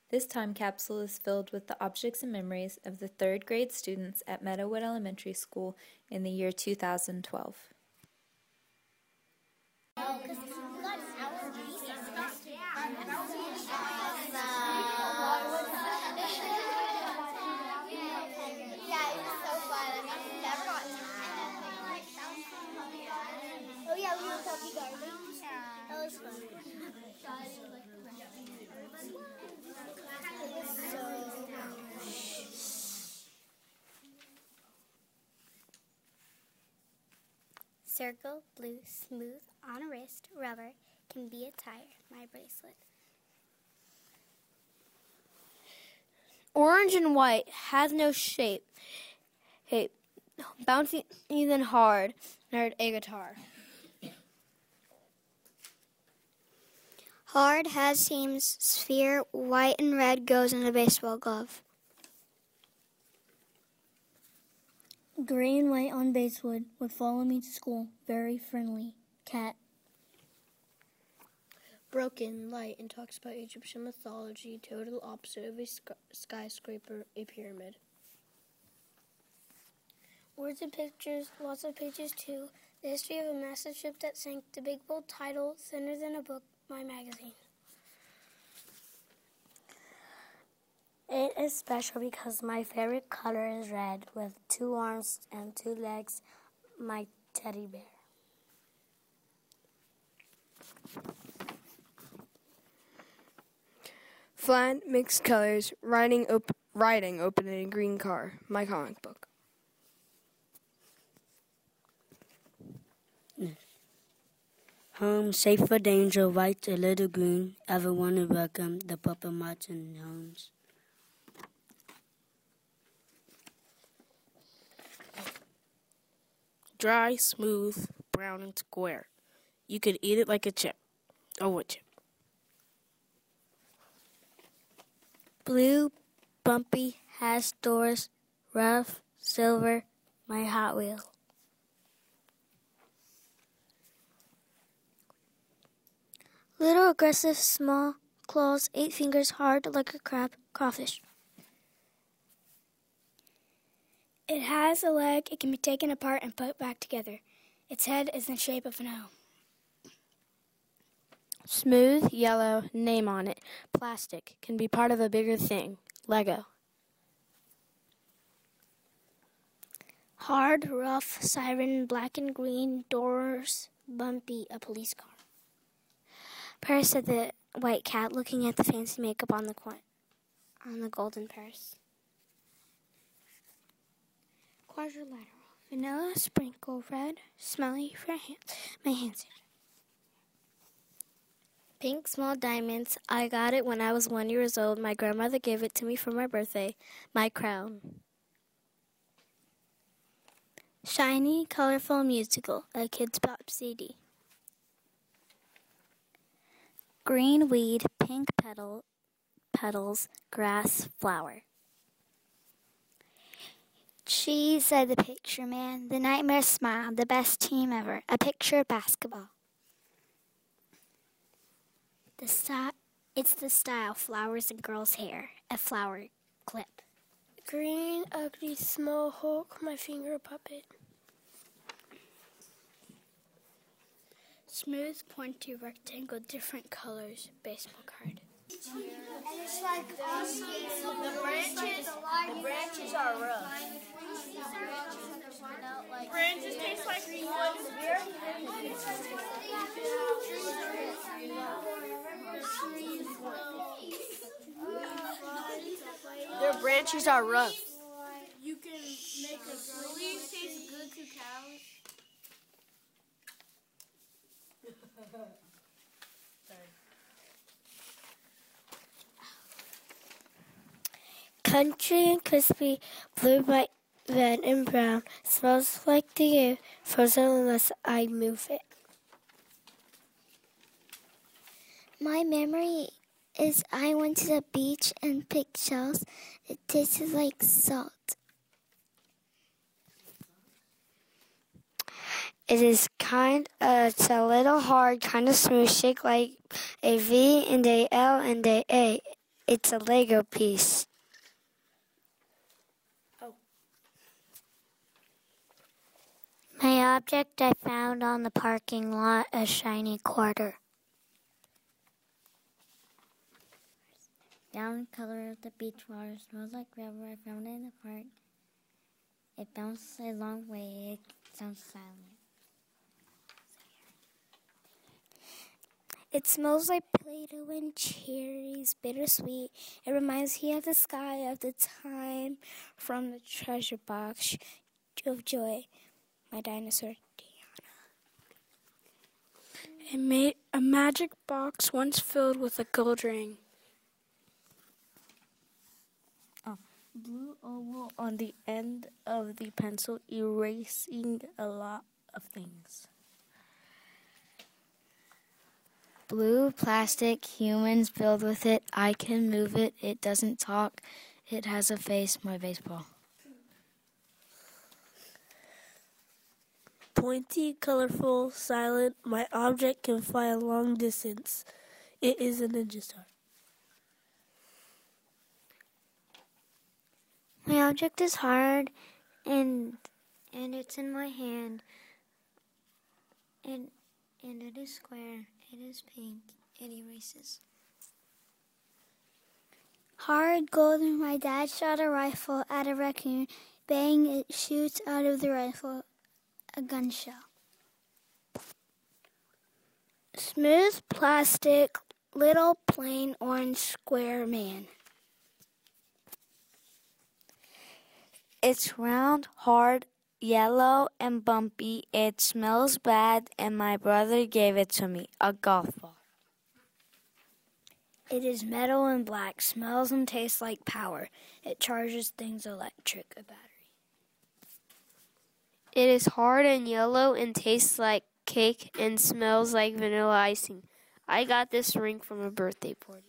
This time capsule is filled with the objects and memories of the third grade students at Meadowood Elementary School in the year 2012. Oh yeah, we were puppy garbage. That was fun. Circle, blue, smooth, on a wrist, rubber, can be a tire, my bracelet. Orange and white, has no shape. Hey, bouncy then hard, nerd a guitar. Hard has seams, sphere, white and red goes in a baseball glove. Gray and white on basewood would follow me to school. Very friendly. Cat. Broken, light, and talks about Egyptian mythology, total opposite of a skyscraper, a pyramid. Words and pictures, lots of pages too. The history of a massive ship that sank. The big bold title, thinner than a book, my magazine. It is special because my favorite color is red with 2 arms and 2 legs, my teddy bear. Flat, mixed colors, riding open in a green car, my comic book. Home, safe for danger, white, a little green. Everyone is welcome, the Papa Martin homes. Dry, smooth, brown, and square. You could eat it like a chip, a wood chip. Blue, bumpy, has doors, rough, silver, my Hot Wheel. Little aggressive, small, claws, 8 fingers, hard like a crab, crawfish. It has a leg. It can be taken apart and put back together. Its head is in the shape of an O. Smooth, yellow, name on it, plastic, can be part of a bigger thing, Lego. Hard, rough, siren, black and green, doors, bumpy, a police car. Paris said the white cat, looking at the fancy makeup on the golden purse. Quadrilateral, vanilla, sprinkle, red, smelly for my hands. Pink small diamonds. I got it when I was 1 year old. My grandmother gave it to me for my birthday. My crown. Shiny, colorful, musical. A kid's pop CD. Green weed, pink petals, grass, flower. She said the picture man, the nightmare smile, the best team ever, a picture of basketball. It's the style, flowers and girls' hair, a flower clip. Green, ugly, small Hulk, my finger puppet. Smooth, pointy, rectangle, different colors, baseball card. And it's like the branches are rough. Branches taste like Their branches are rough. You can make a leaves taste good to cows. Country and crispy, blue, white, red, and brown. Smells like the air, frozen unless I move it. My memory is I went to the beach and picked shells. It tasted like salt. It's a little hard, kind of smooth, shake like a V and a L and a A. It's a Lego piece. My object I found on the parking lot, a shiny quarter. Brown color of the beach water smells like river. I found it in the park. It bounces a long way. It sounds silent. It smells like Play-Doh and cherries, bittersweet. It reminds me of the sky of the time from the treasure box of joy. My dinosaur, Diana. It made a magic box once filled with a gold ring. Blue oval on the end of the pencil, erasing a lot of things. Blue plastic, humans build with it. I can move it. It doesn't talk. It has a face, my baseball. Pointy, colorful, silent, my object can fly a long distance. It is a ninja star. My object is hard, and it's in my hand, and it is square. It is pink. It erases. Hard golden. My dad shot a rifle at a raccoon. Bang! It shoots out of the rifle a gun shell. Smooth plastic, little plain orange square man. It's round, hard, yellow, and bumpy. It smells bad, and my brother gave it to me, a golf ball. It is metal and black, smells and tastes like power. It charges things electric, a battery. It is hard and yellow and tastes like cake and smells like vanilla icing. I got this ring from a birthday party.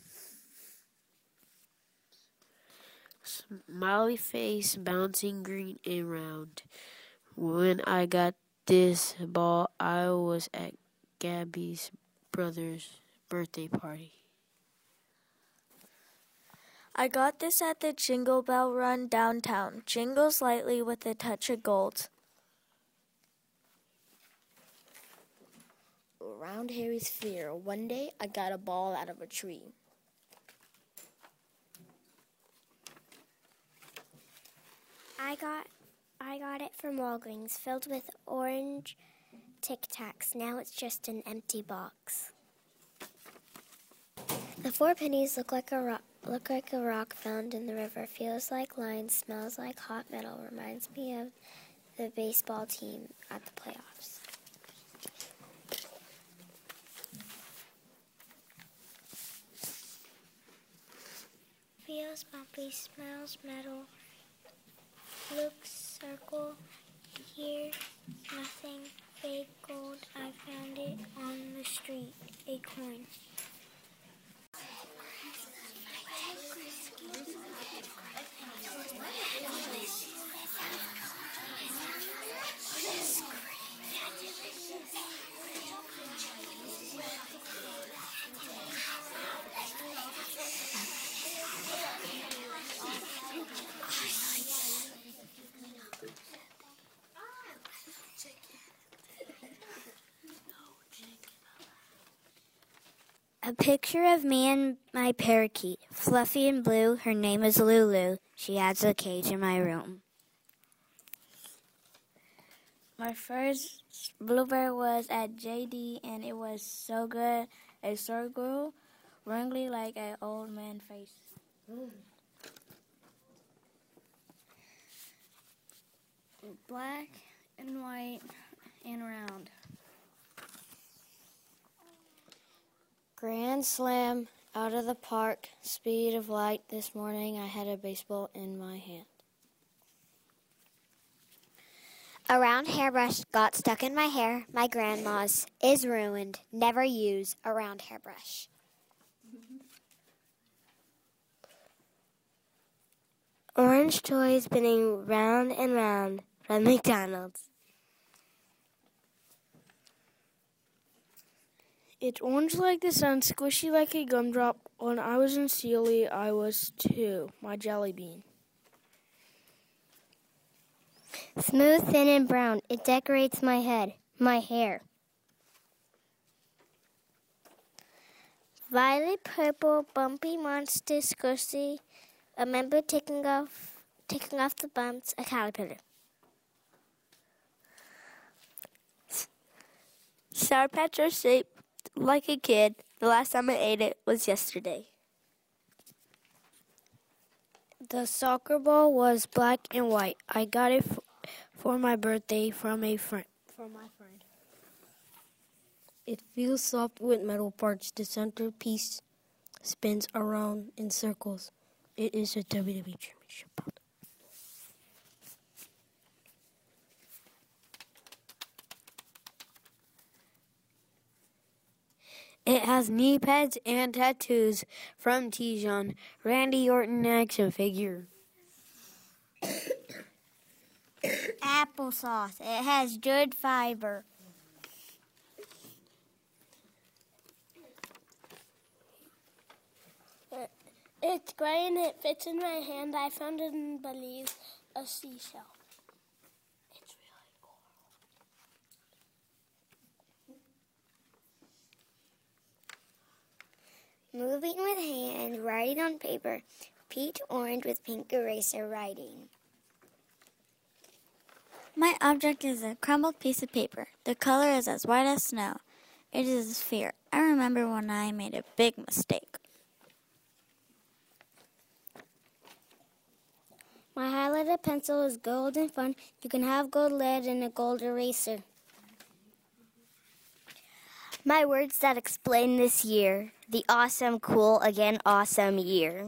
Smiley face, bouncing green and round. When I got this ball, I was at Gabby's brother's birthday party. I got this at the Jingle Bell Run downtown. Jingles lightly with a touch of gold. Round hairy sphere. One day I got a ball out of a tree. I got it from Walgreens, filled with orange Tic Tacs. Now it's just an empty box. The 4 pennies look like a rock found in the river. Feels like lines, smells like hot metal. Reminds me of the baseball team at the playoffs. Feels bumpy, smells metal. Looks circle. Here, nothing. Fake gold. I found it on the street. A coin. A picture of me and my parakeet, fluffy and blue. Her name is Lulu. She has a cage in my room. My first blueberry was at JD, and it was so good. A circle, wrinkly like an old man face. Black and white and round. Grand slam, out of the park, speed of light. This morning I had a baseball in my hand. A round hairbrush got stuck in my hair. My grandma's is ruined. Never use a round hairbrush. Orange toy spinning round and round from McDonald's. It's orange like the sun, squishy like a gumdrop. When I was in Sealy, I was 2. My jelly bean. Smooth, thin, and brown. It decorates my head, my hair. Violet, purple, bumpy monster, squishy. A member taking off the bumps. A caterpillar. Sour Patch are shaped like a kid. The last time I ate it was yesterday. The soccer ball was black and white. I got it for my birthday from my friend. It feels soft with metal parts. The centerpiece spins around in circles. It is a WWE Championship belt. It has knee pads and tattoos from Tijon, Randy Orton action figure. Applesauce. It has good fiber. It's gray and it fits in my hand. I found it in Belize, a seashell. It's really cool. Moving with hand, writing on paper. Peach orange with pink eraser writing. My object is a crumbled piece of paper. The color is as white as snow. It is a sphere. I remember when I made a big mistake. My highlighter pencil is gold and fun. You can have gold lead and a gold eraser. My words that explain this year. The awesome, cool, again awesome year.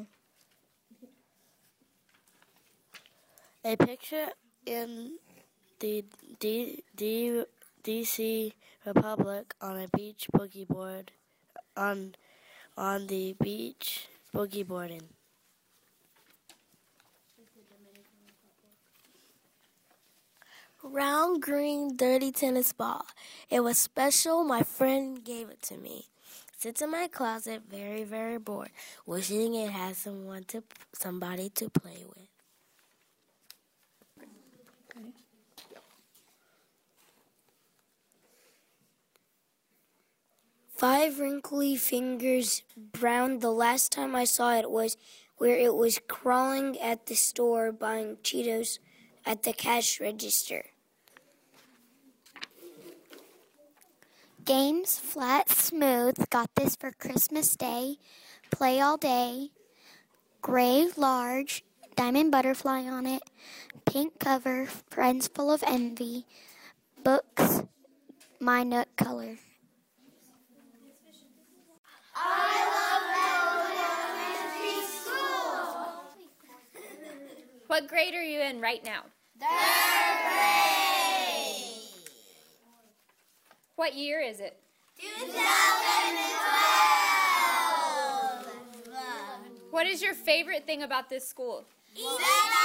A picture in the DC Republic on a beach boogie board on the beach boogie boarding. Round green dirty tennis ball. It was special. My friend gave it to me. Sits in my closet, very, very bored, wishing it had somebody to play with. Five wrinkly fingers, brown. The last time I saw it was where it was crawling at the store buying Cheetos at the cash register. Games, flat, smooth, got this for Christmas Day. Play all day. Gray, large, diamond butterfly on it. Pink cover, friends full of envy. Books, my nut color. What grade are you in right now? 3rd grade. What year is it? 2012. What is your favorite thing about this school? Eating